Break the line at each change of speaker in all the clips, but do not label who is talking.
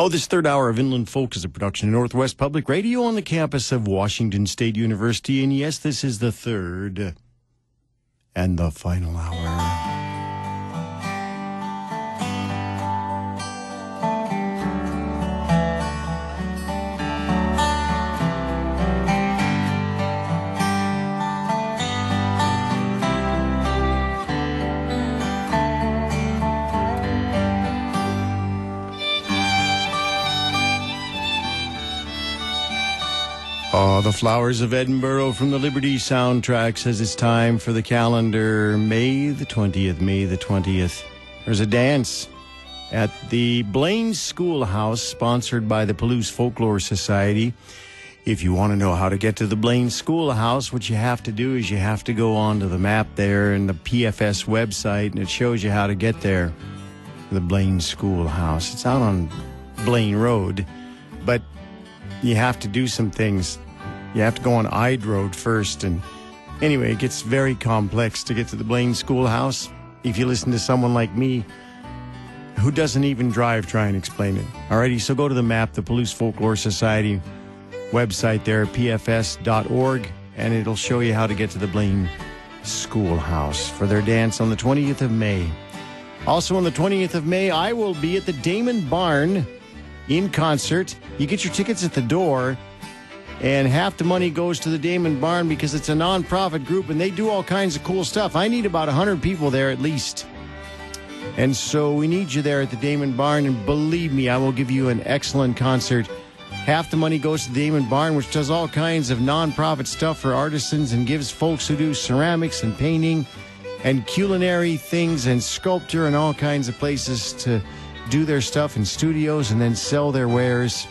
Oh, this third hour of Inland Folk is a production of Northwest Public Radio on the campus of Washington State University. And yes, this is the third and the final hour. Oh, the Flowers of Edinburgh from the Liberty soundtrack says it's time for the calendar. May the 20th. There's a dance at the Blaine Schoolhouse, sponsored by the Palouse Folklore Society. If you want to know how to get to the Blaine Schoolhouse, what you have to do is you have to go onto the map there and the PFS website, and it shows you how to get there. The Blaine Schoolhouse. It's out on Blaine Road, but you have to do some things. You have to go on Ide Road first. And anyway, it gets very complex to get to the Blaine Schoolhouse. If you listen to someone like me who doesn't even drive, try and explain it. Alrighty, so go to the map, the Palouse Folklore Society website there, pfs.org, and it'll show you how to get to the Blaine Schoolhouse for their dance on the 20th of May. Also on the 20th of May, I will be at the Damon Barn in concert. You get your tickets at the door, and half the money goes to the Damon Barn because it's a non-profit group and they do all kinds of cool stuff. I need about 100 people there at least. And so we need you there at the Damon Barn, and believe me, I will give you an excellent concert. Half the money goes to the Damon Barn, which does all kinds of non-profit stuff for artisans and gives folks who do ceramics and painting and culinary things and sculpture and all kinds of places to do their stuff in studios and then sell their wares.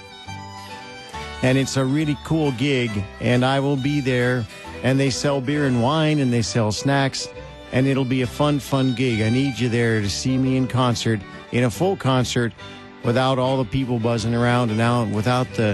And it's a really cool gig, and I will be there, and they sell beer and wine, and they sell snacks, and it'll be a fun gig. I need you there to see me in concert, in a full concert, without all the people buzzing around and out, without the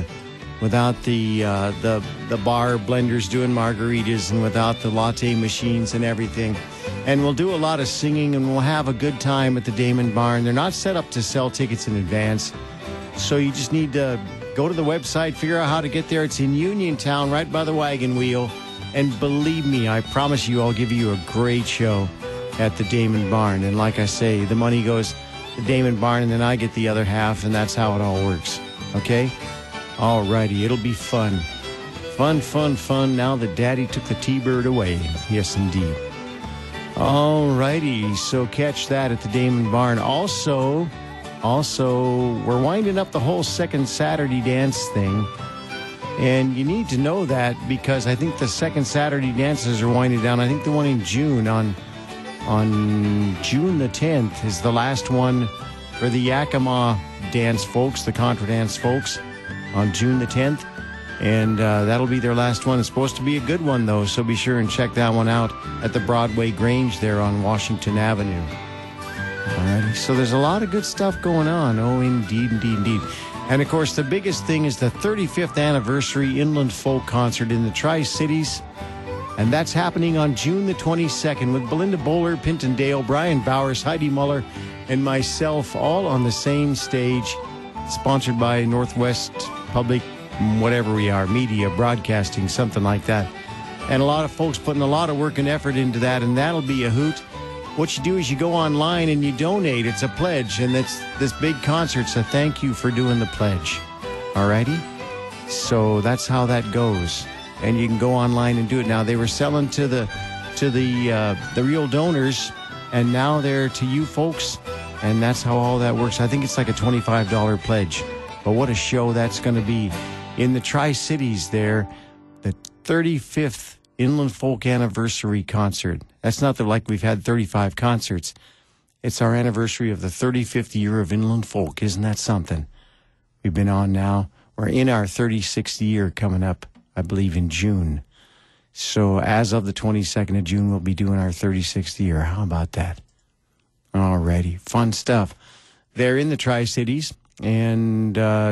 bar blenders doing margaritas, and without the latte machines and everything. And we'll do a lot of singing, and we'll have a good time at the Damon Barn. They're not set up to sell tickets in advance, so you just need to go to the website, figure out how to get there. It's in Uniontown, right by the wagon wheel. And believe me, I promise you, I'll give you a great show at the Damon Barn. And like I say, the money goes to the Damon Barn, and then I get the other half, and that's how it all works. Okay? All righty, it'll be fun. Fun, now that Daddy took the T-Bird away. Yes, indeed. All righty, so catch that at the Damon Barn. Also, we're winding up the whole second Saturday dance thing. And you need to know that because I think the second Saturday dances are winding down. I think the one in June, on June the 10th, is the last one for the Yakima dance folks, the Contra dance folks, on June the 10th. And that'll be their last one. It's supposed to be a good one, though, so be sure and check that one out at the Broadway Grange there on Washington Avenue. Alrighty, so there's a lot of good stuff going on. Oh, indeed. And, of course, the biggest thing is the 35th anniversary Inland Folk Concert in the Tri-Cities. And that's happening on June the 22nd with Belinda Bowler, Pinton Dale, Brian Bowers, Heidi Muller, and myself all on the same stage. Sponsored by Northwest Public, whatever we are, media, broadcasting, something like that. And a lot of folks putting a lot of work and effort into that, and that'll be a hoot. What you do is you go online and you donate. It's a pledge, and it's this big concert, so thank you for doing the pledge. Alrighty? So that's how that goes. And you can go online and do it. Now, they were selling to the real donors, and now they're to you folks, and that's how all that works. I think it's like a $25 pledge. But what a show that's going to be. In the Tri-Cities there, the 35th Inland Folk Anniversary Concert. That's not like we've had 35 concerts. It's our anniversary of the 35th year of Inland Folk. Isn't that something? We've been on now. We're in our 36th year coming up, I believe, in June. So as of the 22nd of June, we'll be doing our 36th year. How about that? Alrighty. Fun stuff. They're in the Tri-Cities. And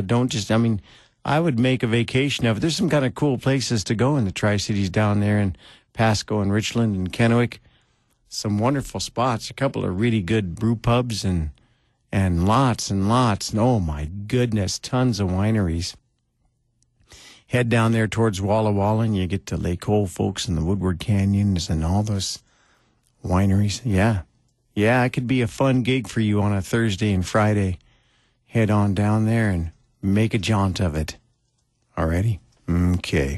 I would make a vacation of it. There's some kind of cool places to go in the Tri-Cities down there in Pasco and Richland and Kennewick. Some wonderful spots. A couple of really good brew pubs and and lots, oh my goodness, tons of wineries. Head down there towards Walla Walla and you get to Lake Old Folks and the Woodward Canyons and all those wineries. Yeah, it could be a fun gig for you on a Thursday and Friday. Head on down there and make a jaunt of it. Alrighty? Okay.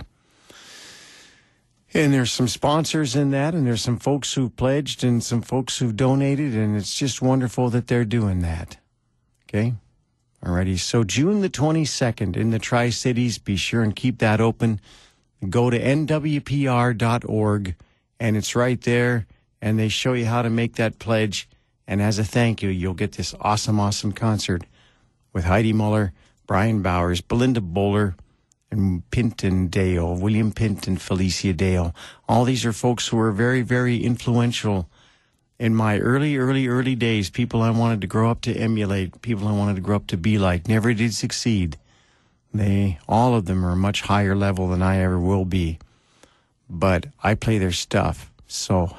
And there's some sponsors in that, and there's some folks who pledged and some folks who've donated, and it's just wonderful that they're doing that. Okay? Alrighty. So June the 22nd in the Tri-Cities, be sure and keep that open. Go to nwpr.org, and it's right there, and they show you how to make that pledge. And as a thank you, you'll get this awesome concert with Heidi Muller, Brian Bowers, Belinda Bowler, and Pinton Dale, William Pint and Felicia Dale. All these are folks who were very, very influential in my early days. People I wanted to grow up to emulate, people I wanted to grow up to be like, never did succeed. All of them are a much higher level than I ever will be. But I play their stuff. So,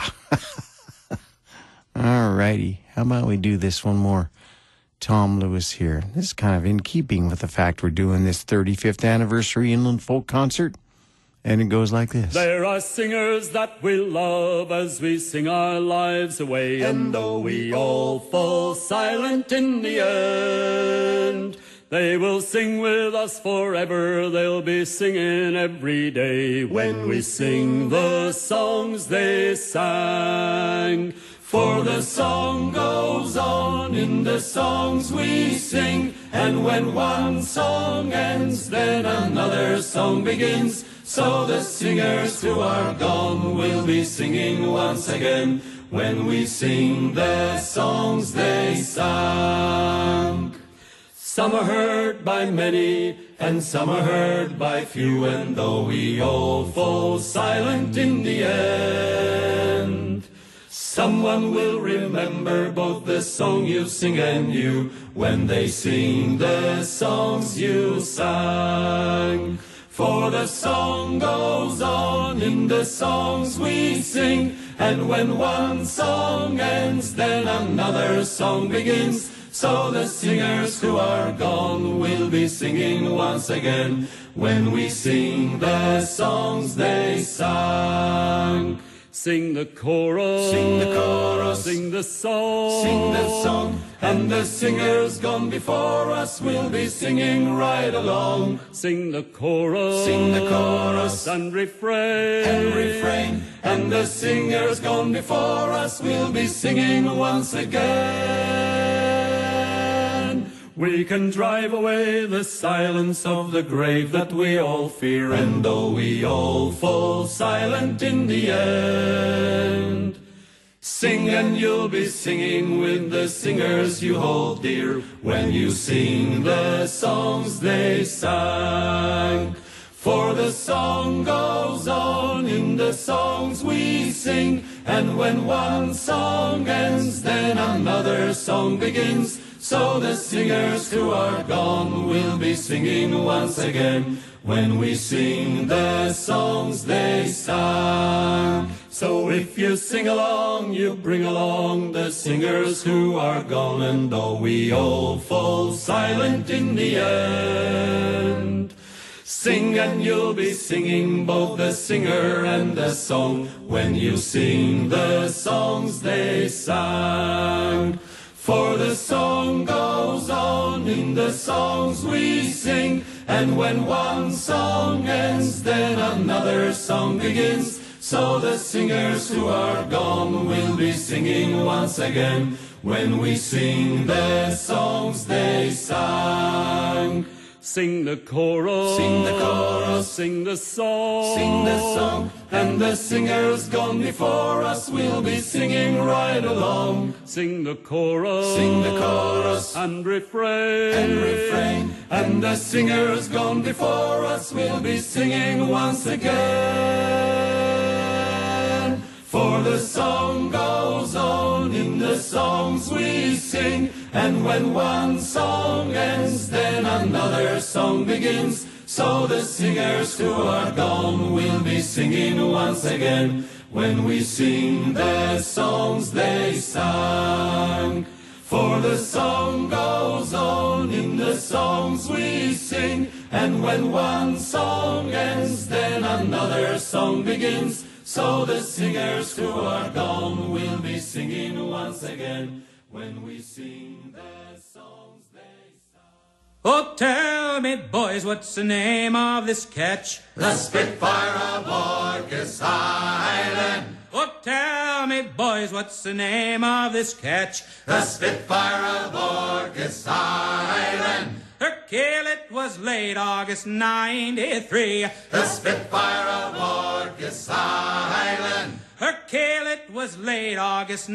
All righty. How about we do this one more? Tom Lewis here. This is kind of in keeping with the fact we're doing this 35th anniversary Inland Folk Concert. And it goes like this.
There are singers that we love as we sing our lives away. And though we all fall silent in the end, they will sing with us forever. They'll be singing every day when we sing the songs they sang. For the song goes on in the songs we sing, and when one song ends, then another song begins. So the singers who are gone will be singing once again when we sing the songs they sang. Some are heard by many, and some are heard by few, and though we all fall silent in the end, someone will remember both the song you sing and you when they sing the songs you sang. For the song goes on in the songs we sing, and when one song ends, then another song begins. So the singers who are gone will be singing once again when we sing the songs they sang. Sing the chorus, sing the chorus, sing the song, and the singers gone before us will be singing right along. Sing the chorus, and refrain, and the singers gone before us will be singing once again. We can drive away the silence of the grave that we all fear, and though we all fall silent in the end, sing and you'll be singing with the singers you hold dear when you sing the songs they sang. For the song goes on in the songs we sing, and when one song ends, then another song begins. So the singers who are gone will be singing once again when we sing the songs they sang. So if you sing along, you bring along the singers who are gone, and though we all fall silent in the end, sing and you'll be singing both the singer and the song when you sing the songs they sang. For the song goes on in the songs we sing, and when one song ends, then another song begins. So the singers who are gone will be singing once again when we sing the songs they sang. Sing the chorus, sing the song, and the singers gone before us will be singing right along. Sing the chorus, and refrain, and the singers gone before us will be singing once again. For the song goes on in the songs we sing, and when one song ends, then another song begins. So the singers who are gone will be singing once again when we sing the songs they sang. For the song goes on in the songs we sing, and when one song ends, then another song begins. So the singers who are gone will be singing once again. When we sing the songs they sung.
Oh, tell me, boys, what's the name of this catch?
The Spitfire of Orcas Island.
Oh, tell me, boys, what's the name of this catch?
The Spitfire of Orcas Island.
Her keel it was laid August 93.
The Spitfire of Orcas Island.
Her keel it was laid August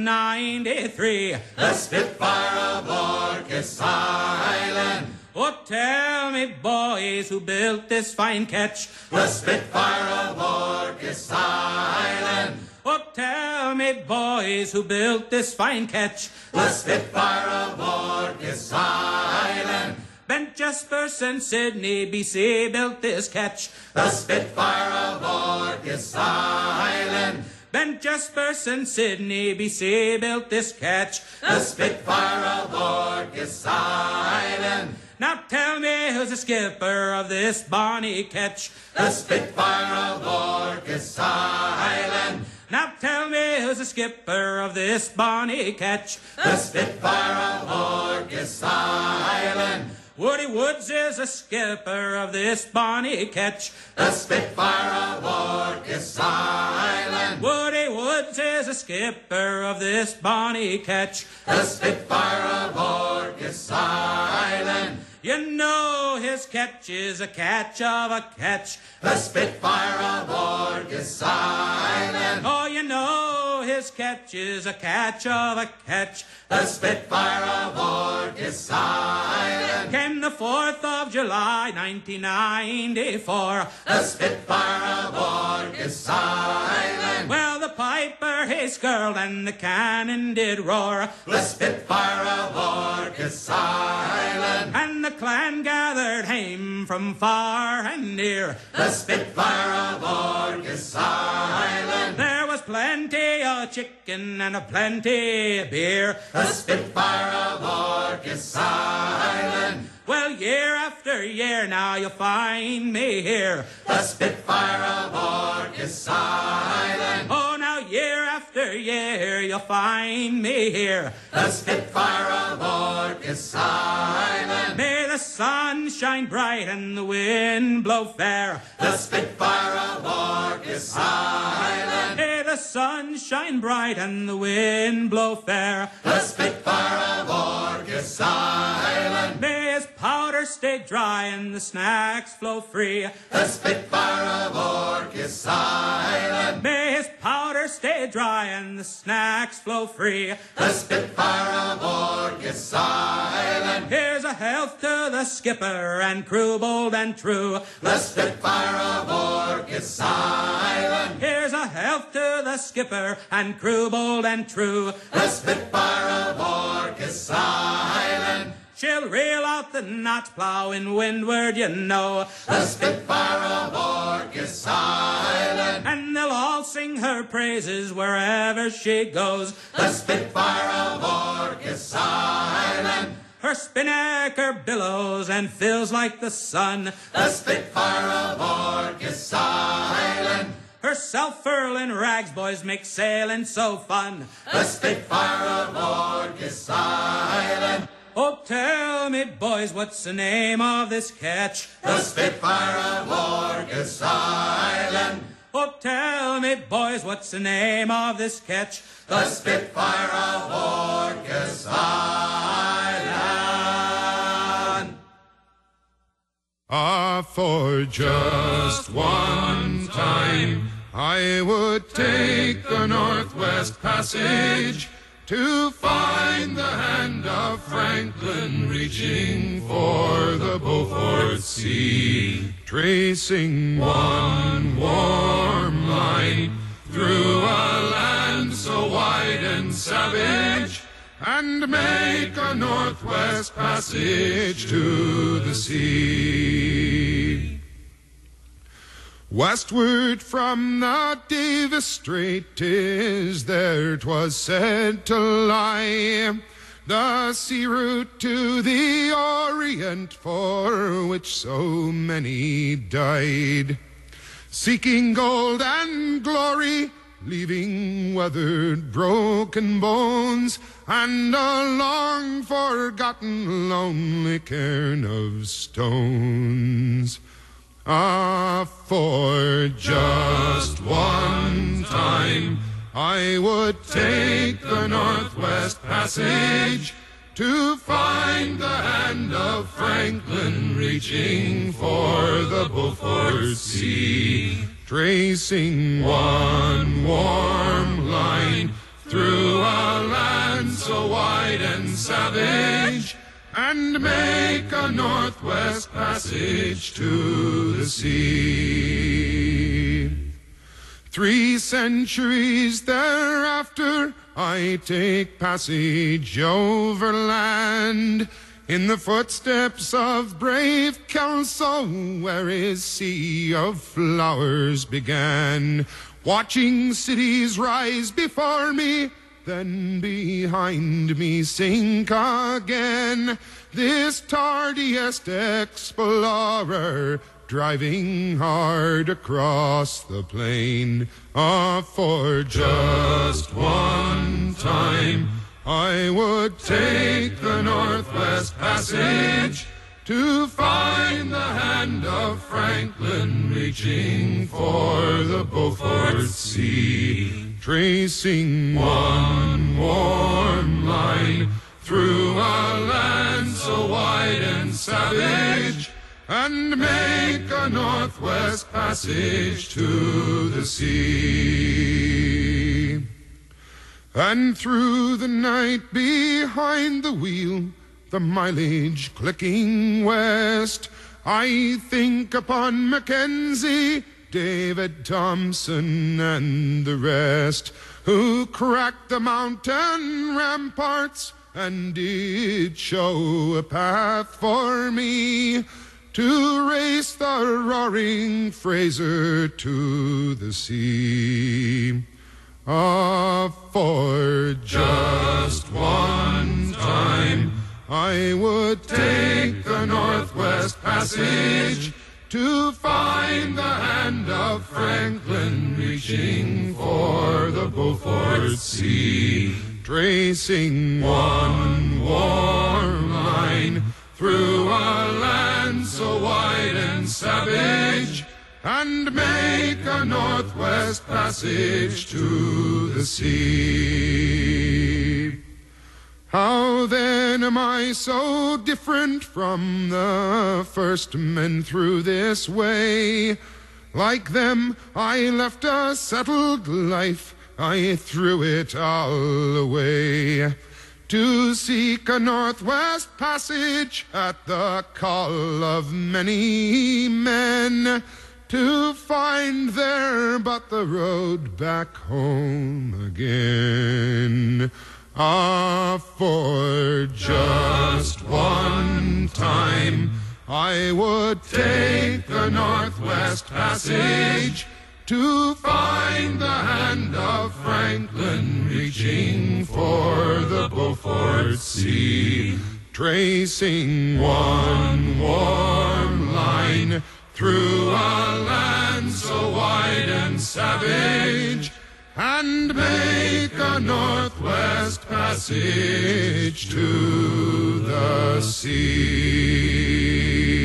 93.
The Spitfire of Orcas Island.
Oh, tell me, boys, who built this fine ketch?
The Spitfire of Orcas Island.
Oh, tell me, boys, who built this fine ketch?
The Spitfire of Orcas Island.
Ben Jesperson, Sydney, BC, built this ketch.
The Spitfire of Orcas Island.
Ben Jesperson, Sydney, BC, built this ketch.
The Spitfire of Orcas Island.
Now tell me who's the skipper of this bonny ketch?
The Spitfire of Orcas Island.
Now tell me who's the skipper of this bonny ketch?
The Spitfire of Orcas Island.
Woody Woods is the skipper of this bonny ketch.
The Spitfire of Orcas Island.
Woody Woods is the skipper of this bonny ketch.
The Spitfire of Orcas Island.
You know his catch is a catch of a catch.
The Spitfire of Orcas Island.
Oh, you know his catch is a catch of a catch.
The Spitfire of Orcas Island.
Came the 4th of July, 1994.
The Spitfire of Orcas Island.
Well, the piper he skirled and the cannon did roar.
The Spitfire of Orcas Island.
And the clan gathered hame from far and near.
The Spitfire of Orcas Island.
There was plenty of chicken and a plenty of beer.
The Spitfire of Orcas Island.
Well, year after year now you'll find me here.
The Spitfire of Orcas Island.
Oh, now year after year you'll find me here.
The Spitfire of Orcas Island.
May the sun shine bright and the wind blow fair.
The Spitfire of Orcas Island.
May the sun shine bright and the wind blow fair.
The Spitfire of Orcas Island.
May his powder stay dry and the snacks flow free.
The Spitfire of Orcas Island.
May his powder stay dry and the snacks flow free.
The Spitfire of Orcas Island.
Here's a health to the skipper and crew bold and true.
The Spitfire of Orcas Island.
Here's a health to the skipper and crew bold and true.
The Spitfire of Orcas Island.
She'll reel out the knot, plowing windward, you know.
The Spitfire of Orcas Island.
And they'll all sing her praises wherever she goes.
The Spitfire of Orcas Island.
Her spinnaker billows and fills like the sun.
The Spitfire of Orcas Island.
Her self-furling rags, boys, make sailing so fun.
The Spitfire of Orcas Island.
Oh, tell me, boys, what's the name of this catch?
The Spitfire of Orcas Island.
Oh, tell me, boys, what's the name of this catch?
The Spitfire of Orcas Island.
Ah, for just one time, I would take the Northwest Passage to find the hand of Franklin reaching for the Beaufort Sea, tracing one warm line through a land so wide and savage, and make a Northwest Passage to the sea. Westward from the Davis Strait 'tis there 'twas said to lie the sea route to the Orient for which so many died, seeking gold and glory, leaving weathered, broken bones, and a long-forgotten, lonely cairn of stones. Ah, for just one time I would take the Northwest Passage to find the hand of Franklin reaching for the Beaufort Sea, tracing one warm line through a land so wide and savage, and make a Northwest Passage to the sea. 3 centuries thereafter, I take passage overland in the footsteps of brave Kelso, where his sea of flowers began, watching cities rise before me, then behind me sink again. This tardiest explorer, driving hard across the plain. Ah, for just one time I would take the Northwest Passage to find the hand of Franklin reaching for the Beaufort Sea, tracing one warm line through a land so wide and savage, and make a Northwest Passage to the sea. And through the night behind the wheel, the mileage clicking west, I think upon Mackenzie, David Thompson, and the rest, who cracked the mountain ramparts and did show a path for me to race the roaring Fraser to the sea. Ah, for just one time I would take the Northwest Passage to find the hand of Franklin reaching for the Beaufort Sea, tracing one warm line through a land so wide and savage, and make a Northwest Passage to the sea. How then am I so different from the first men through this way? Like them, I left a settled life, I threw it all away, to seek a Northwest Passage at the call of many men, to find there but the road back home again. Ah, for just one time I would take the Northwest Passage to find the hand of Franklin reaching for the Beaufort Sea, tracing one warm line through a land so wide and savage, and make a Northwest Passage to the sea.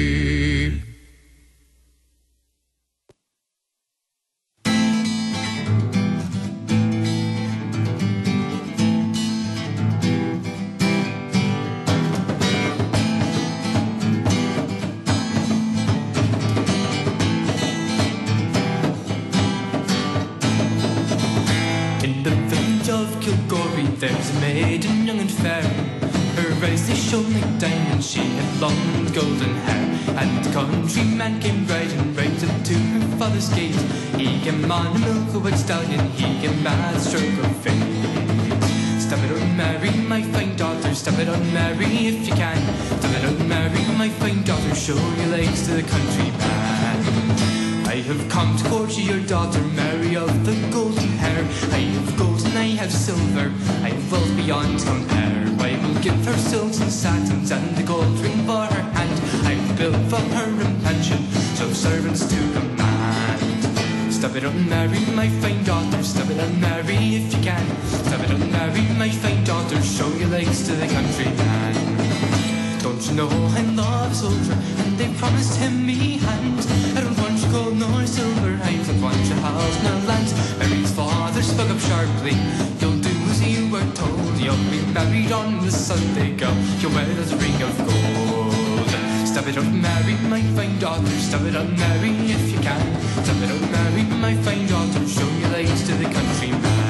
There's a maiden young and fair, her eyes they shone like diamonds, she had long golden hair. And the countryman came riding right up to her father's gate. He came on a milk-white stallion, he came by the stroke of fate. Stop it on Mary, my fine daughter, stop it on Mary if you can. Stop it on Mary, my fine daughter, show your legs to the countryman. I have come to court you, your daughter, Mary of the golden hair. I have gold and I have silver, I have wealth beyond compare. I give her silks and satins and a gold ring for her hand. I've built for her a mansion, so servants to command. Stop it up, Mary, my fine daughter, stop it up, Mary, if you can. Stop it up, Mary, my fine daughter, show your legs to the countryman. Don't you know I love a soldier, and they promised him me hand. I don't want your gold nor silver, I don't want your house nor lands. Mary's father spoke up sharply, you'll do as you were told. You'll be married on the Sunday, girl, you'll wear this ring of gold. Stop it up, Mary, my fine daughter, stop it up, Mary, if you can. Stop it up, Mary, my fine daughter, show your legs to the countryman.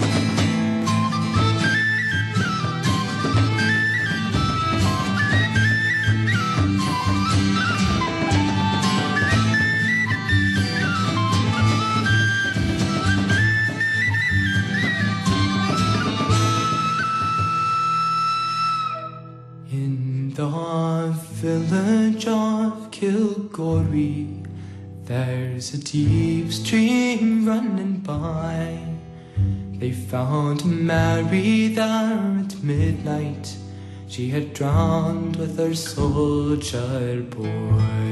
The village of Kilgorey, there's a deep stream running by. They found Mary there at midnight. She had drowned with her soldier boy.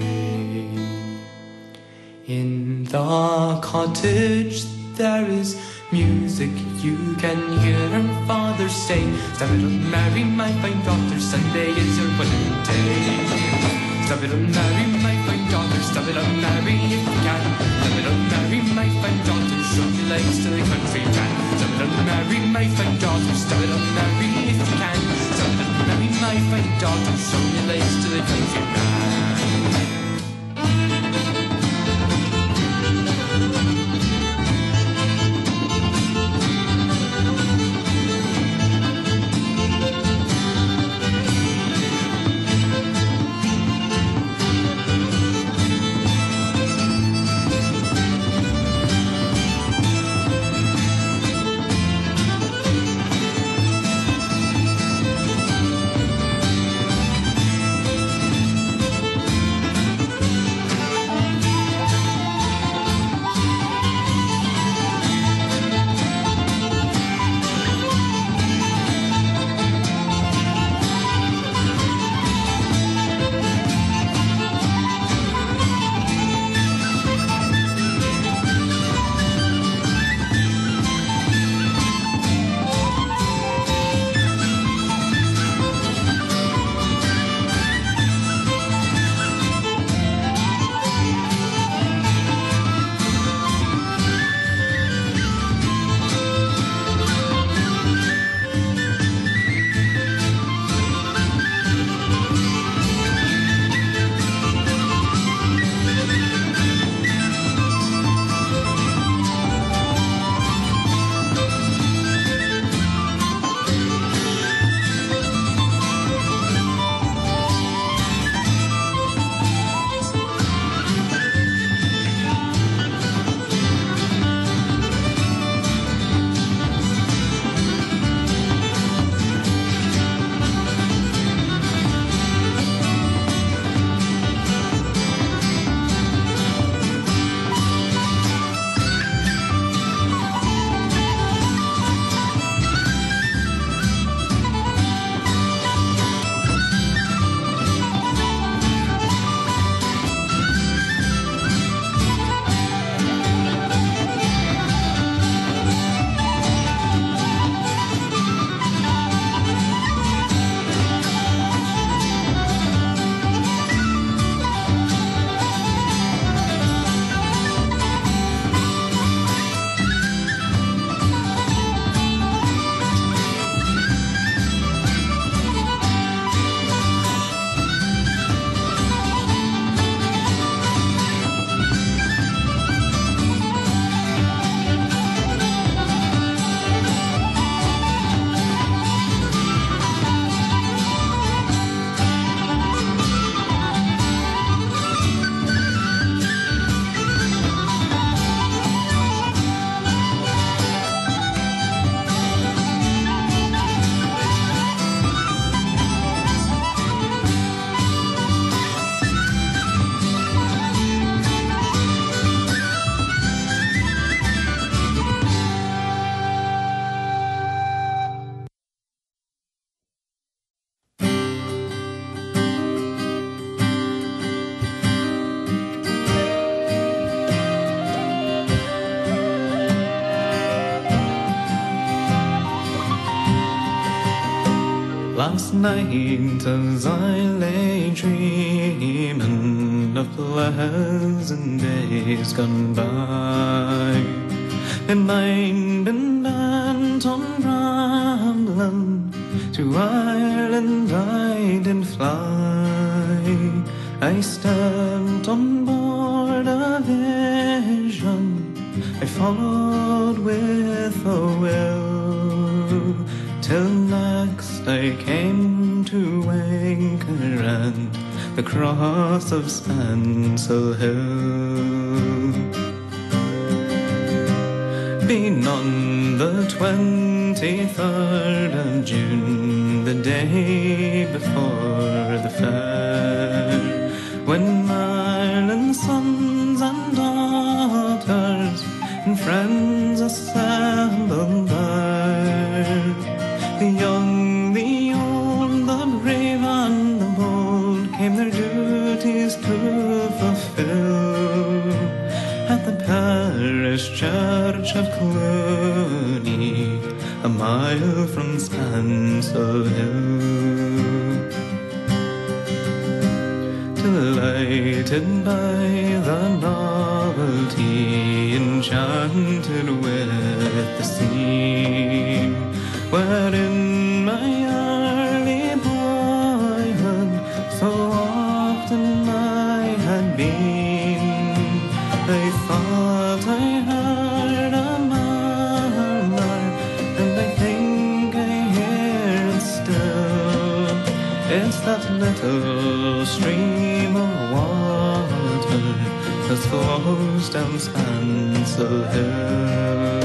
In the cottage there is music, you can hear her father say, stop it up, Mary, my fine daughter, Sunday is your wedding day. Stop it up, Mary, my fine daughter, stop it up, Mary, if you can. Stop it up, Mary, my fine daughter, show your legs to the countryman. Stop it up, Mary, my fine daughter, stop it up, Mary, if you can. Stop it up, Mary, my fine daughter, show your legs to the countryman. Last night as I lay dreaming of pleasant days gone by, my mind been bent on rambling, to Ireland I did fly. I stepped on board a vision, I followed with a will, till next I came to anchor at the cross of Spancel Hill. Being on the 23rd of June, the day before the fair, when Ireland's sons and daughters and friends assembled there, the young, the old, the brave and the bold came their duties to fulfill at the parish church of Cluny, a mile from Spancel Hill. Delighted by the novelty, enchanted with the scene, wherein my early boyhood so often I had been, I thought I heard a murmur, and I think I hear it still. It's that little stream of water that flows down Spancel Hill.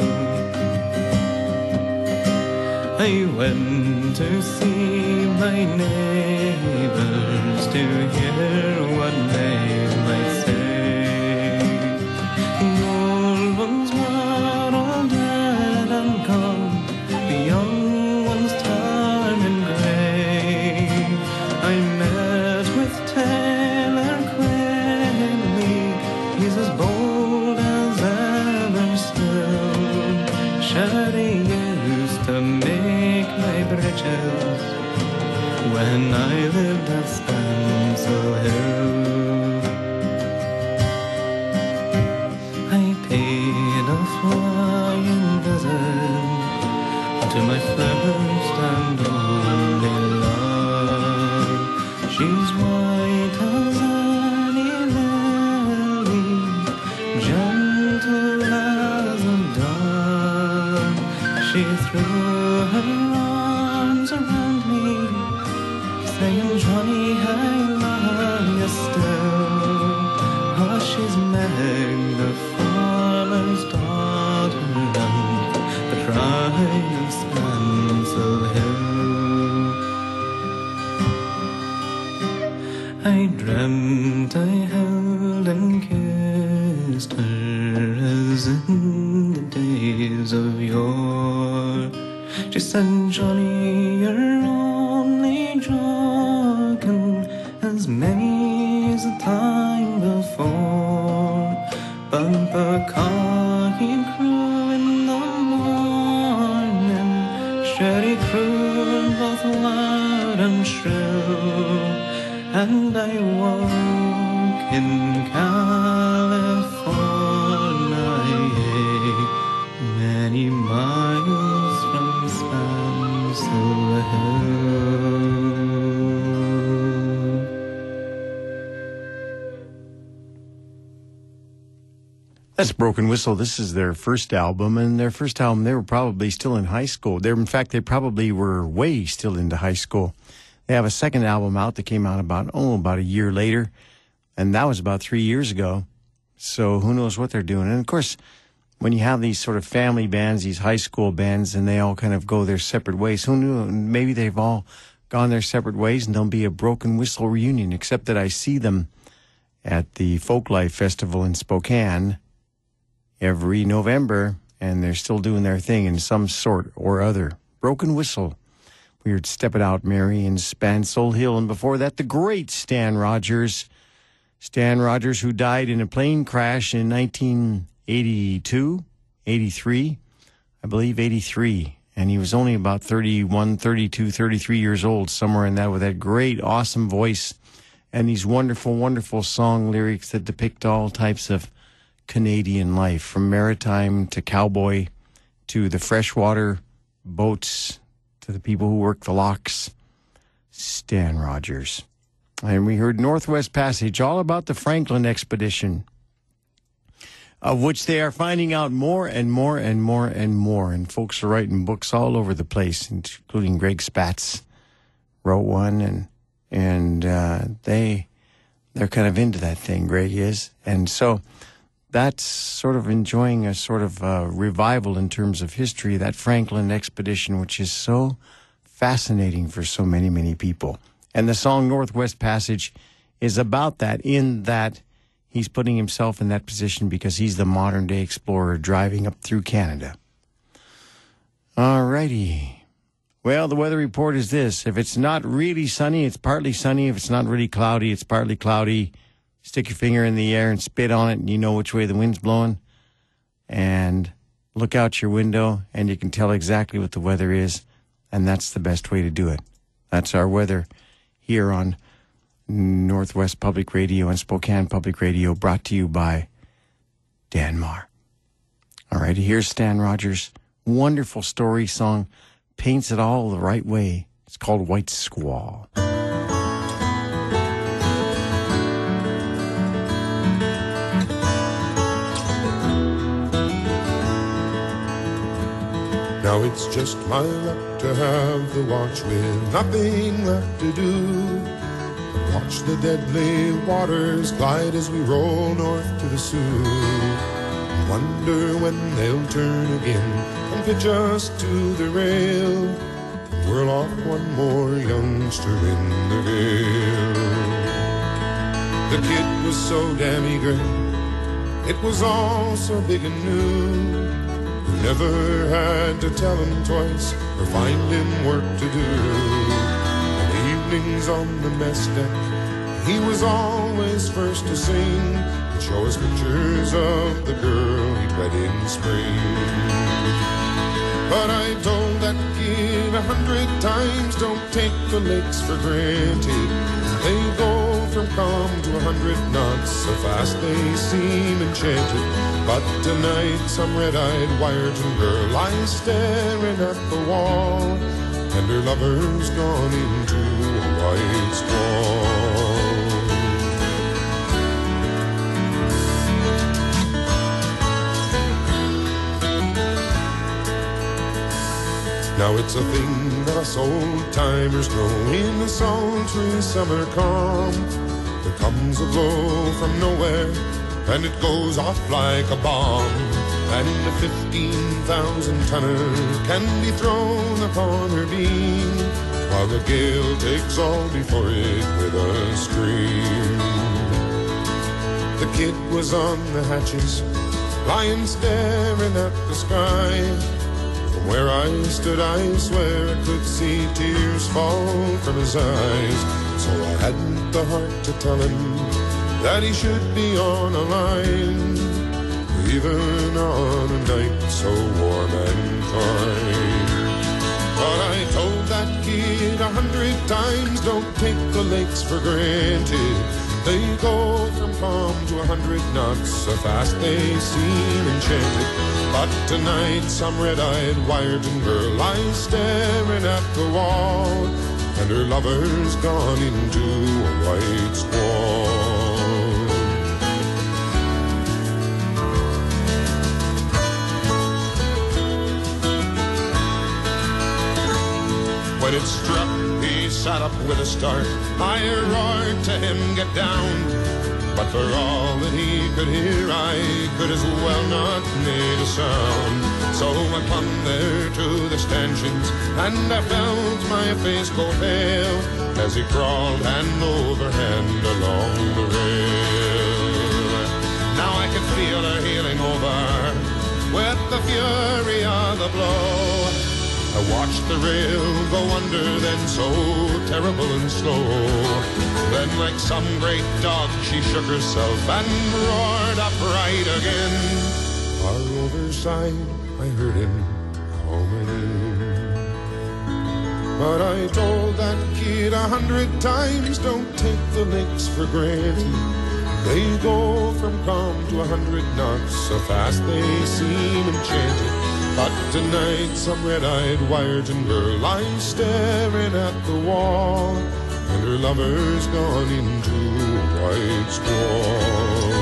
I went to see my neighbors to hear what they might say. The old ones were all dead and gone, the young ones turning grey. I met with Taylor Quinley, he's as bold as ever still. Sherry used to make my bridges when I lived at Spancel Hill. I paid a flying visit to my first and only love. She's white as any lily, gentle as a dove. She threw her arms around me, saying, Johnny, I love you still. Oh, she's Meg, the farmer's daughter, and the pride of Spancel Hill. I dreamt I held and kissed her as in the days of yore. She said, Johnny, you're only joking, as many's the time before. Bumper cocky crew in the morning, Sherry crew both loud and shrill, and I woke in California, many miles from Spancel Hill.
That's Broken Whistle. This is their first album, and their first album, they were probably still in high school. In fact, they probably were way still into high school. They have a second album out that came out about a year later, and that was about 3 years ago. So who knows what they're doing. And of course, when you have these sort of family bands, these high school bands, and they all kind of go their separate ways, who knew? Maybe they've all gone their separate ways, and there'll be a Broken Whistle reunion, except that I see them at the Folklife Festival in Spokane every November, and they're still doing their thing in some sort or other. Broken Whistle. We heard Step It Out, Mary, and Spancel Hill, and before that, the great Stan Rogers. Stan Rogers, who died in a plane crash in 1982, 83, I believe 83. And he was only about 31, 32, 33 years old, somewhere in that, with that great, awesome voice and these wonderful, wonderful song lyrics that depict all types of Canadian life, from maritime to cowboy to the freshwater boats to the people who work the locks. Stan Rogers. And we heard Northwest Passage, all about the Franklin expedition, of which they are finding out more and more and more and more. And folks are writing books all over the place, including Greg Spatz wrote one, and they're kind of into that thing, Greg is. And so that's sort of enjoying a sort of revival in terms of history, that Franklin expedition, which is so fascinating for so many, many people. And the song Northwest Passage is about that, in that he's putting himself in that position because he's the modern-day explorer driving up through Canada. All righty. Well, the weather report is this. If it's not really sunny, it's partly sunny. If it's not really cloudy, it's partly cloudy. Stick your finger in the air and spit on it, and you know which way the wind's blowing. And look out your window, and you can tell exactly what the weather is, and that's the best way to do it. That's our weather here on Northwest Public Radio and Spokane Public Radio, brought to you by Dan Marr. All right, here's Stan Rogers' wonderful story song, paints it all the right way. It's called White Squall.
Now it's just my luck to have the watch with nothing left to do. Watch the deadly waters glide as we roll north to the Sioux. Wonder when they'll turn again and pitch us to the rail, and whirl off one more youngster in the gale. The kid was so damn eager, it was all so big and new. You never had to tell him twice or find him work to do. And evenings on the mess deck, he was always first to sing and show us pictures of the girl he'd wed in spring. But I told that kid 100 times, don't take the lakes for granted. They go from calm to 100 knots, so fast they seem enchanted. But tonight some red-eyed Wyerton girl lies staring at the wall, and her lover's gone into a white squall. Now it's a thing that us old-timers know in the sultry summer calm. There comes a blow from nowhere, and it goes off like a bomb, and a 15,000-tonner can be thrown upon her beam, while the gale takes all before it with a scream. The kid was on the hatches, lying staring at the sky. From where I stood, I swear I could see tears fall from his eyes. So I hadn't the heart to tell him that he should be on a line, even on a night so warm and fine. But I told that kid 100 times, don't take the lakes for granted. They go from calm to 100 knots, so fast they seem enchanted. But tonight some red-eyed Wyerton girl lies staring at the wall, and her lover's gone into a white squall. When it struck, he sat up with a start. I roared to him, get down. But for all that he could hear, I could as well not make a sound. So I clung there to the stanchions, and I felt my face go pale as he crawled hand over hand along the rail. Now I could feel her heeling over with the fury of the blow. I watched the rail go under, then so terrible and slow. Then like some great dog she shook herself and roared upright again. Far overside I heard him home again. But I told that kid 100 times, don't take the licks for granted. They go from calm to 100 knots, so fast they seem enchanted. But tonight some red-eyed Wyerton girl lies staring at the wall, and her lover's gone into a white squall.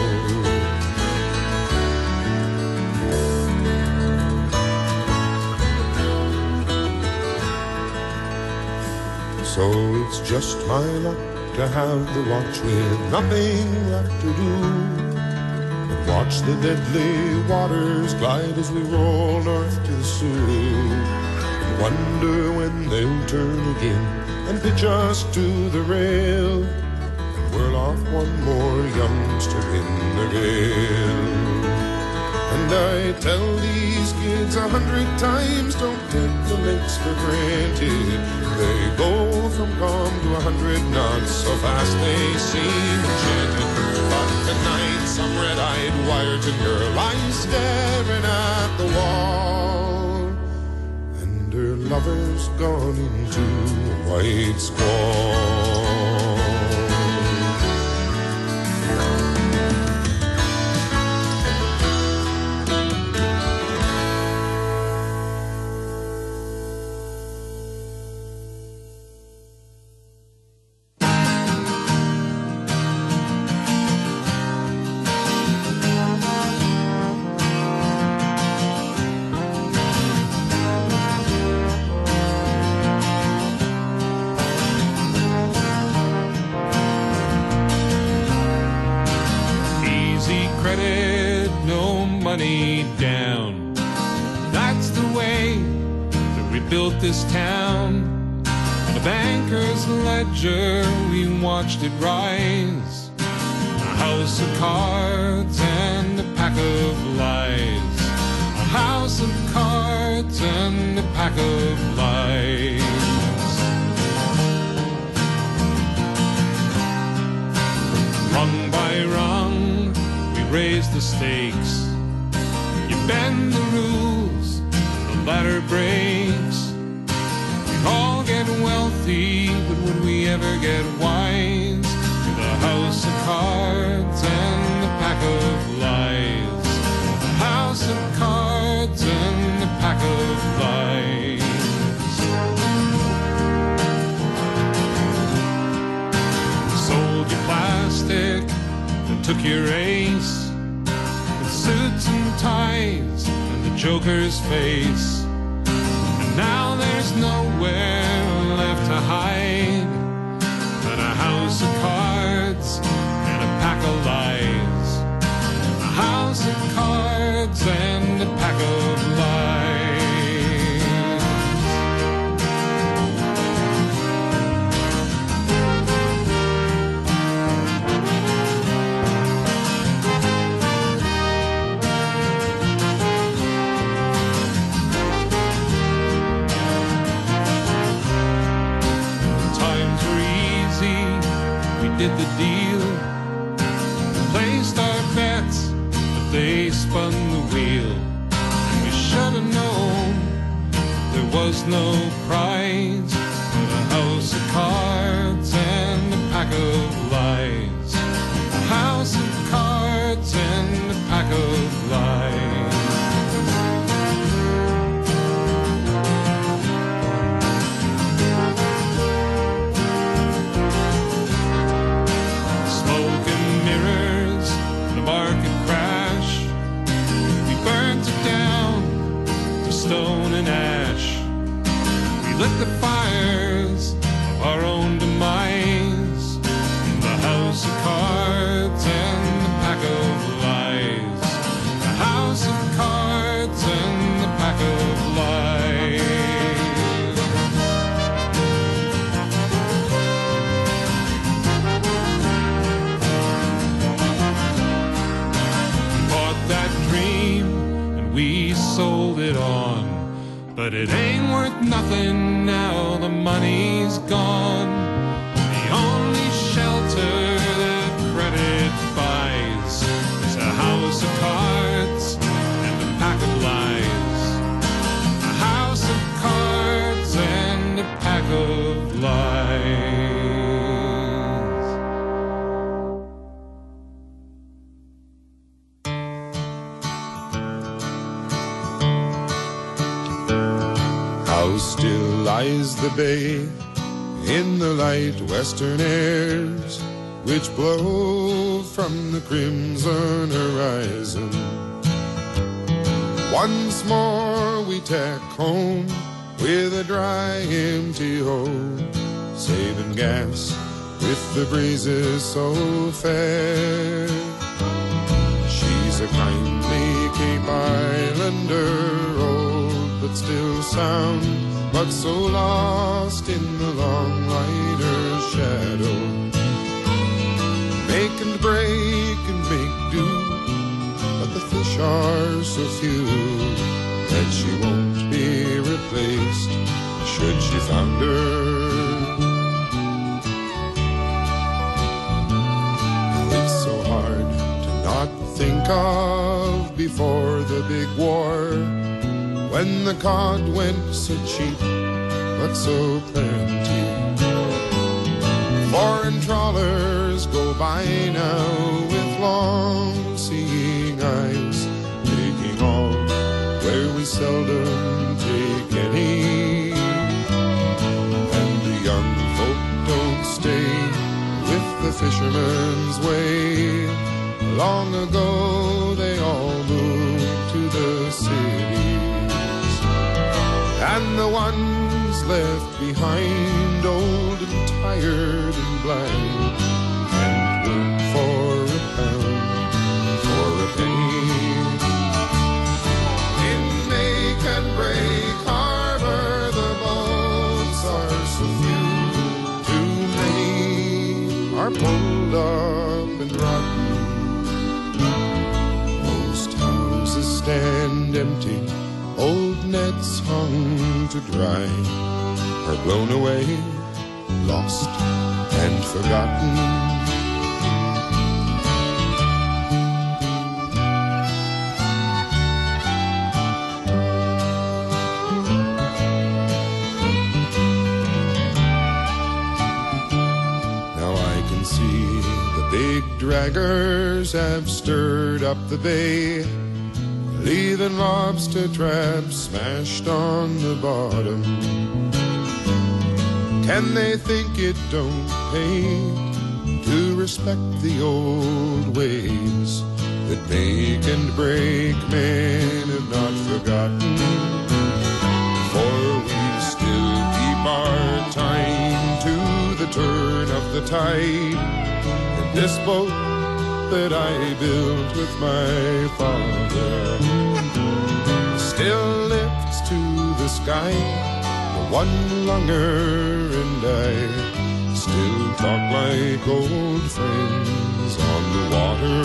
So it's just my luck to have the watch with nothing left to do, but watch the deadly waters glide as we roll north to the Sioux, and wonder when they'll turn again and pitch us to the rail, and whirl off one more youngster in the gale. And I tell these kids 100 times, don't take the licks for granted. They go from calm to 100 knots, so fast they seem enchanted. But tonight some red-eyed Wyerton girl lies staring at the wall, and her lover's gone into a white squall.
Down. That's the way that we built this town. On a banker's ledger we watched it rise, a house of cards and a pack of lies, a house of cards and a pack of lies. Rung by rung we raised the stakes. Bend the rules, the ladder breaks. We all get wealthy, but would we ever get wise? With a house of cards and a pack of lies, a house of cards and a pack of lies. Sold your plastic and took your ace, suits and ties and the joker's face, and now there's nowhere left to hide but a house of cards and a pack of lies, a house of cards and a pack of lies. Did the deal, placed our bets, but they spun the wheel. And we should have known there was no prize but a house of cards and a pack of lies, a house of cards and a pack of lies. Stone and ash, we lit the fires of our own demise, in the house of cards and the pack of lies, the house of cards and the pack of lies. We bought that dream and we sold it on, but it ain't worth nothing now the money's gone. The only shelter that credit buys is a house of cards and a pack of lies, a house of cards and a pack
So still lies the bay in the light western airs, which blow from the crimson horizon. Once more we tack home with a dry empty hold, saving gas with the breezes so fair. She's a kindly Cape Islander, old but still sound, but so lost in the long lighter's shadow. Make and break and make do, but the fish are so few that she won't be replaced should she founder. It's so hard to not think of before the big war, when the cod went so cheap but so plenty. Foreign trawlers go by now with long-seeing eyes, taking all where we seldom take any. And the young folk don't stay with the fisherman's way. Long ago they all moved to the cities, and the ones left behind, old and tired and blind, can't work for a pound, for a penny. In make and break harbor the boats are so few, too many are pulled up and rotten. Most houses stand empty, old nets hung to dry are blown away, lost and forgotten. Now I can see the big draggers have stirred up the bay, leaving lobster traps smashed on the bottom. Can they think it don't pay to respect the old ways that make and break men have not forgotten? For we still keep our time to the turn of the tide, and this boat that I built with my father still lifts to the sky. The one-lunger and I still talk like old friends on the water.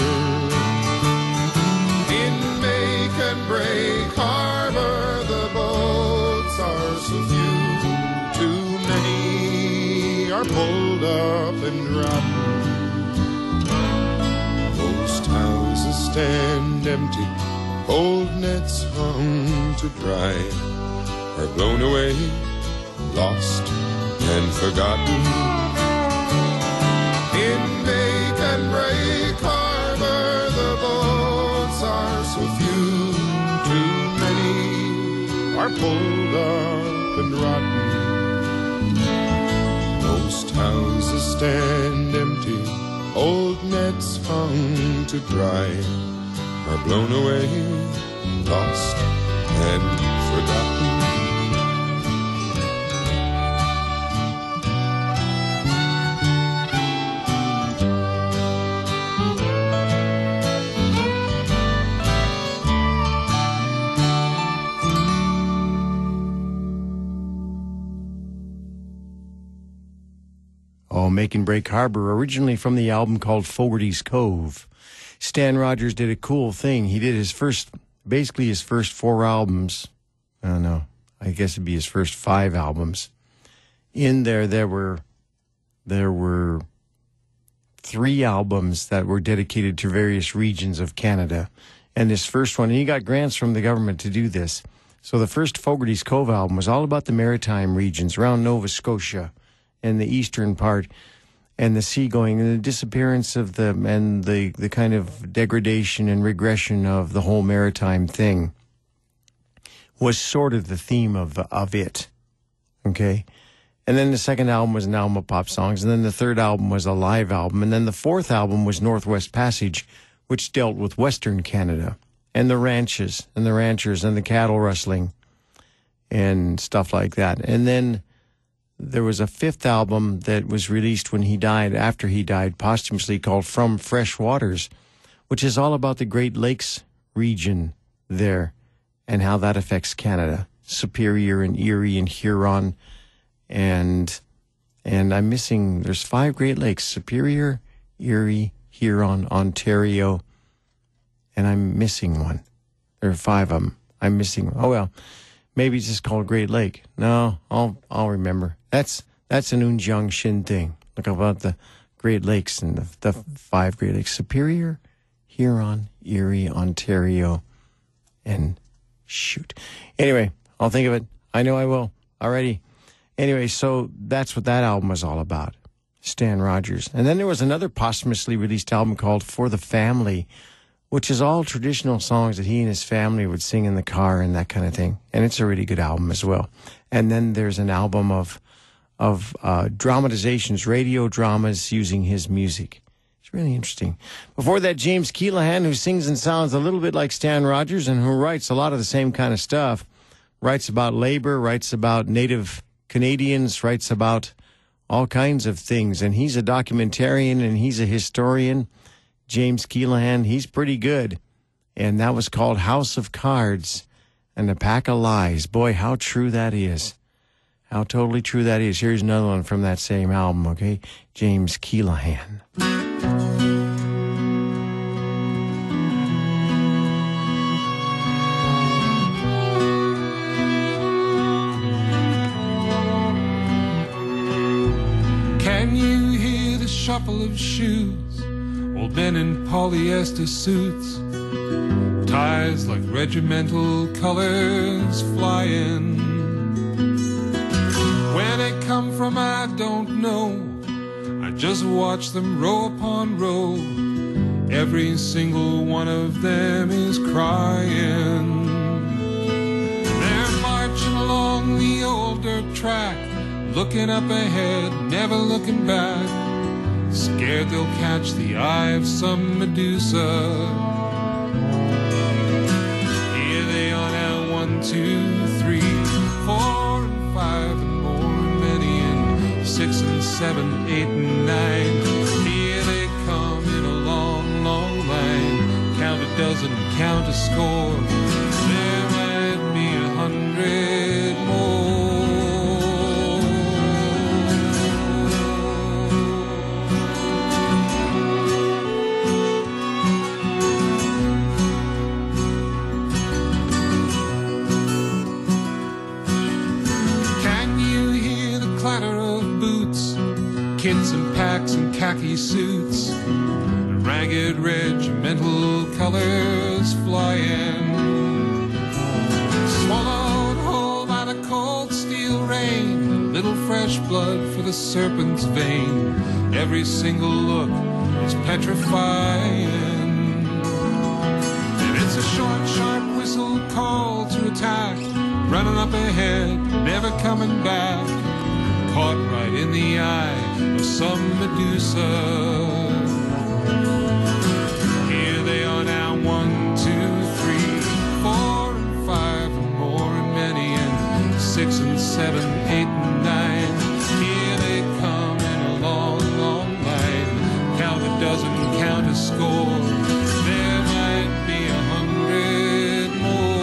In make and break harbor the boats are so few, too many are pulled up and rotten. Most houses stand empty, old nets hung to dry are blown away, lost and forgotten. In make and break harbor the boats are so few, too many are pulled up and rotten. Most houses stand empty, old nets hung to dry are blown away, lost and forgotten.
Make and Break Harbor, originally from the album called Fogarty's Cove. Stan Rogers did a cool thing. He did basically his first 4 albums. I don't know. I guess it'd be his first 5 albums. In there were 3 albums that were dedicated to various regions of Canada. And this first one, and he got grants from the government to do this. So the first Fogarty's Cove album was all about the maritime regions around Nova Scotia and the eastern part, and the seagoing and the disappearance of the kind of degradation and regression of the whole maritime thing was sort of the theme of it. Okay. And then the second album was an album of pop songs. And then the third album was a live album. And then the fourth album was Northwest Passage, which dealt with Western Canada and the ranches and the ranchers and the cattle rustling and stuff like that. And then there was a fifth album that was released when he died, after he died, posthumously, called From Fresh Waters, which is all about the Great Lakes region there and how that affects Canada, Superior and Erie and Huron. And I'm missing, there's 5 Great Lakes, Superior, Erie, Huron, Ontario, and I'm missing one. There are 5 of them. I'm missing, oh well, maybe it's just called Great Lake. No, I'll remember. That's an Unjung Shin thing. Look about the Great Lakes and the 5 Great Lakes, Superior, Huron, Erie, Ontario, and shoot. Anyway, I'll think of it. I know I will. Alrighty. Anyway, so that's what that album was all about. Stan Rogers. And then there was another posthumously released album called For the Family, which is all traditional songs that he and his family would sing in the car and that kind of thing. And it's a really good album as well. And then there's an album of dramatizations, radio dramas using his music. It's really interesting. Before that, James Keelahan, who sings and sounds a little bit like Stan Rogers and who writes a lot of the same kind of stuff, writes about labor, writes about Native Canadians, writes about all kinds of things. And he's a documentarian and he's a historian. James Keelahan, he's pretty good. And that was called House of Cards and a Pack of Lies. Boy, how true that is. How totally true that is. Here's another one from that same album, okay? James Keelahan.
Can you hear the shuffle of shoes? Old men in polyester suits, ties like regimental colors flying. Where they come from I don't know, I just watch them row upon row. Every single one of them is crying. They're marching along the old dirt track, looking up ahead, never looking back, scared they'll catch the eye of some Medusa. Here they are now, 1, 2, 3, 4, and 5, and more, and many, and 6, and 7, 8, and 9. Here they come in a long, long line. Count a dozen, count a score. There might be 100 more. Kids in packs and khaki suits, ragged regimental colors flying. Swallowed whole by the cold steel rain, a little fresh blood for the serpent's vein. Every single look is petrifying. And it's a short, sharp whistle call to attack, running up ahead, never coming back. Caught right in the eye of some Medusa. Here they are now, 1, 2, 3, 4, and 5, and more, and many, and 6, and 7, 8, and 9. Here they come in a long, long line. Count a dozen, count a score. There might be 100 more.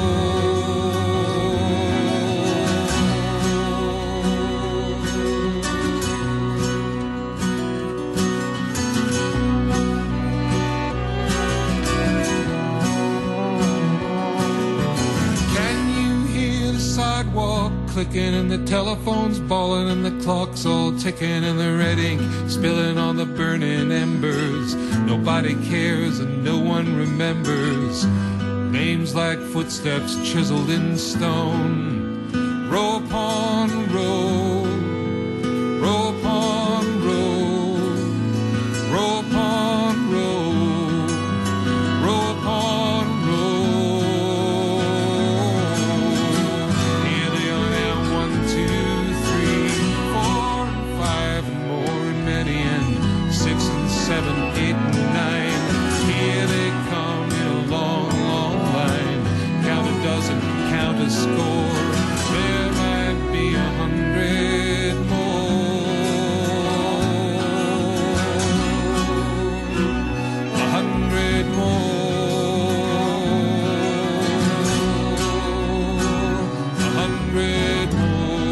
Clicking and the telephone's bawling and the clock's all ticking and the red ink spilling on the burning embers. Nobody cares and no one remembers. Names like footsteps chiseled in stone. Row upon row, row upon row, row upon row, row upon row. Here they are now, 1, 2, 3, a score, there might be 100 more. 100 more. 100 more.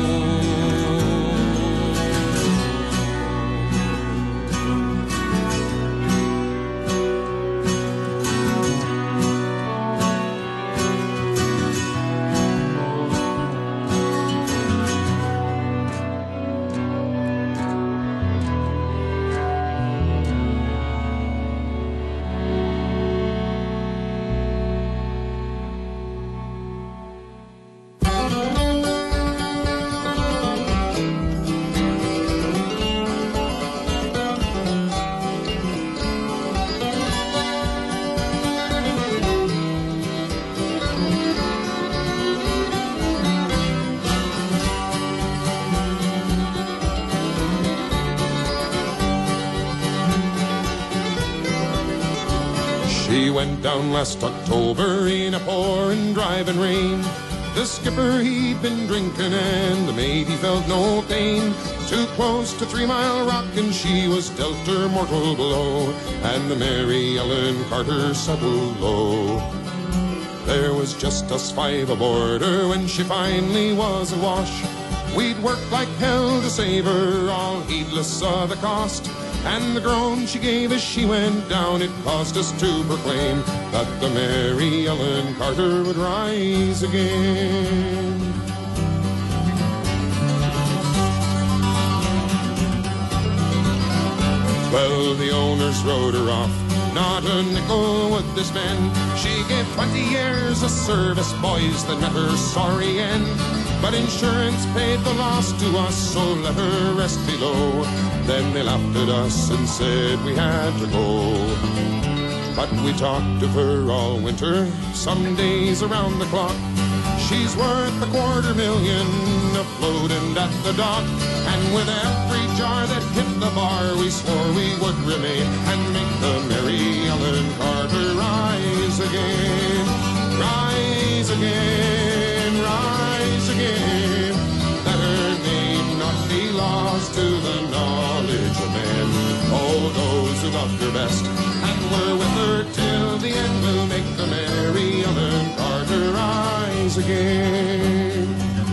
She went down last October in a pouring, driving rain. The skipper, he'd been drinking and the mate, he felt no pain. Too close to 3 Mile Rock and she was dealt her mortal blow, and the Mary Ellen Carter settled low. There was just us 5 aboard her when she finally was awash. We'd worked like hell to save her, all heedless of the cost. And the groan she gave as she went down, it caused us to proclaim that the Mary Ellen Carter would rise again. Well, the owners rode her off, not a nickel would they spend. She gave 20 years of service, boys, that met her sorry end. But insurance paid the loss to us, so let her rest below. Then they laughed at us and said we had to go. But we talked of her all winter, some days around the clock. She's worth $250,000 afloat and at the dock. And with every jar that hit the bar, we swore we would remain and make the Mary Ellen Carter rise again. Rise again, rise again. Let her name not be lost to the knowledge of men. Oh, those who loved her best and were with her till the end will make the Mary Ellen Carter rise again.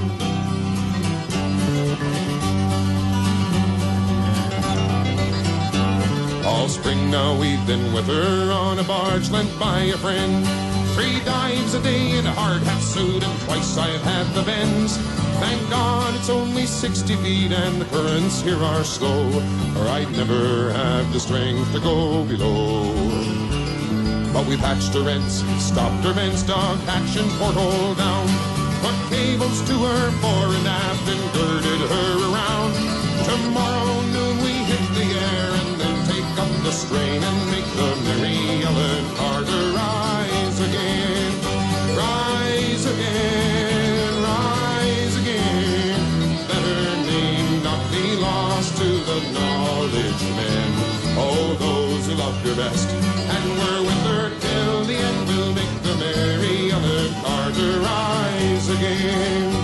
All spring now we've been with her on a barge lent by a friend. 3 dives a day in a hard half suit and twice I've had the bends. Thank God it's only 60 feet and the currents here are slow, or I'd never have the strength to go below. But we patched her ends, stopped her men's dog hatch and porthole down, put cables to her fore and aft and girded her around. Tomorrow noon we hit the air and then take up the strain and make the Mary Ellen Carter rise again. Rise again, rise again. Let her name not be lost to the knowledge of men. Oh, those who loved her best and were with her till the end will make the Mary Ellen Carter rise again.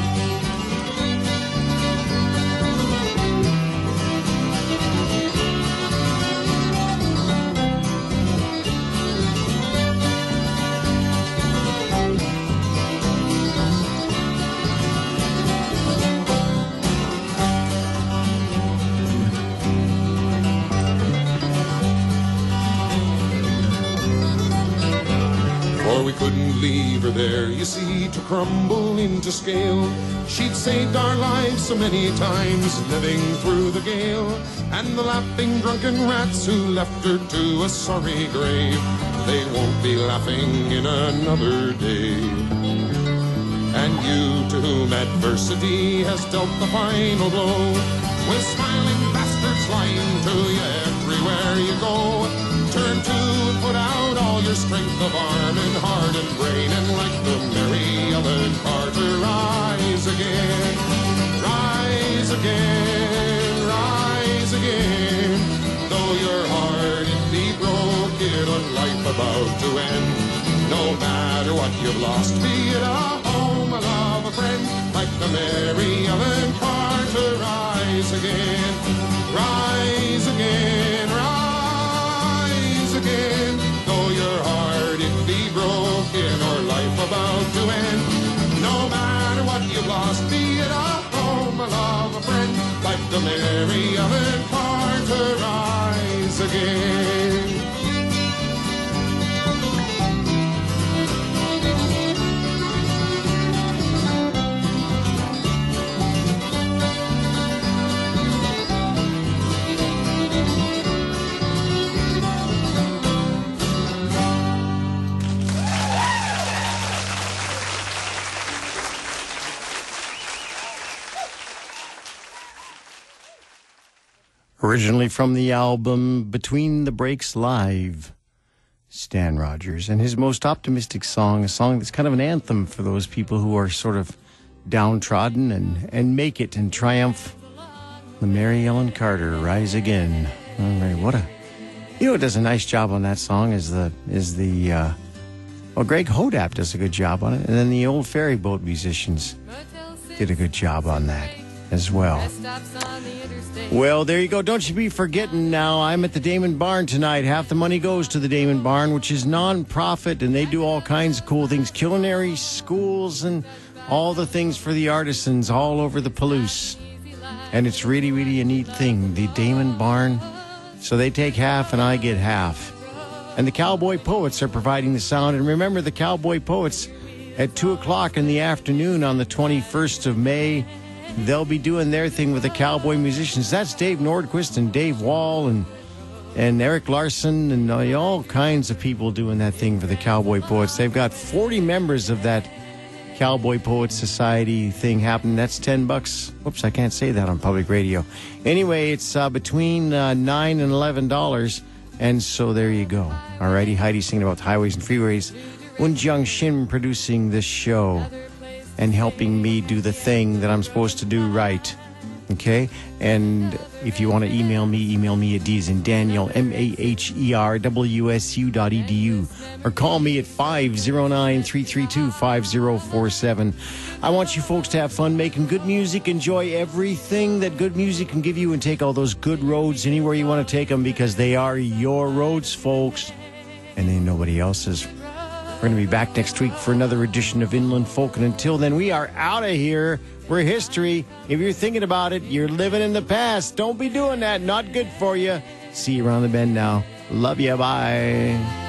We couldn't leave her there, you see, to crumble into scale. She'd saved our lives so many times, living through the gale. And the laughing drunken rats who left her to a sorry grave, they won't be laughing in another day. And you to whom adversity has dealt the final blow, with smiling bastards lying to you everywhere you go, turn to and put out all your strength of arm and heart and brain, and like the Mary Ellen Carter rise again. Rise again, rise again. Though your heart it be broken on life about to end, no matter what you've lost, be it a home, a love, friend, like the Mary Ellen Carter. Rise again, rise again, rise again. Though your heart it be broken or life about to end, no matter what you've lost, be it a home, a love, a friend, like the Mary Ellen Carter. Rise again.
Originally from the album Between the Breaks Live, Stan Rogers, and his most optimistic song, a song that's kind of an anthem for those people who are sort of downtrodden and make it and triumph. The Mary Ellen Carter, Rise Again. All right, what does a nice job on that song is Greg Hodap does a good job on it, and then the old ferry boat musicians did a good job on that as well. Well, there you go. Don't you be forgetting now, I'm at the Damon Barn tonight. Half the money goes to the Damon Barn, which is non-profit, and they do all kinds of cool things. Culinary schools and all the things for the artisans all over the Palouse. And it's really, really a neat thing. The Damon Barn, so they take half and I get half. And the Cowboy Poets are providing the sound. And remember, the Cowboy Poets at 2 o'clock in the afternoon on the 21st of May, they'll be doing their thing with the cowboy musicians. That's Dave Nordquist and Dave Wall and Eric Larson and all kinds of people doing that thing for the Cowboy Poets. They've got 40 members of that Cowboy Poets Society thing happening. That's $10. Whoops, I can't say that on public radio. Anyway, it's between $9 and $11, and so there you go. All righty, Heidi singing about highways and freeways. Woonjung Shin producing this show and helping me do the thing that I'm supposed to do right. Okay? And if you want to email me at D as in Daniel, MAHERWSU.edu, or call me at 509-332-5047. I want you folks to have fun making good music, enjoy everything that good music can give you, and take all those good roads anywhere you want to take them, because they are your roads, folks, and they nobody else's. We're going to be back next week for another edition of Inland Folk. And until then, we are out of here. We're history. If you're thinking about it, you're living in the past. Don't be doing that. Not good for you. See you around the bend now. Love you. Bye.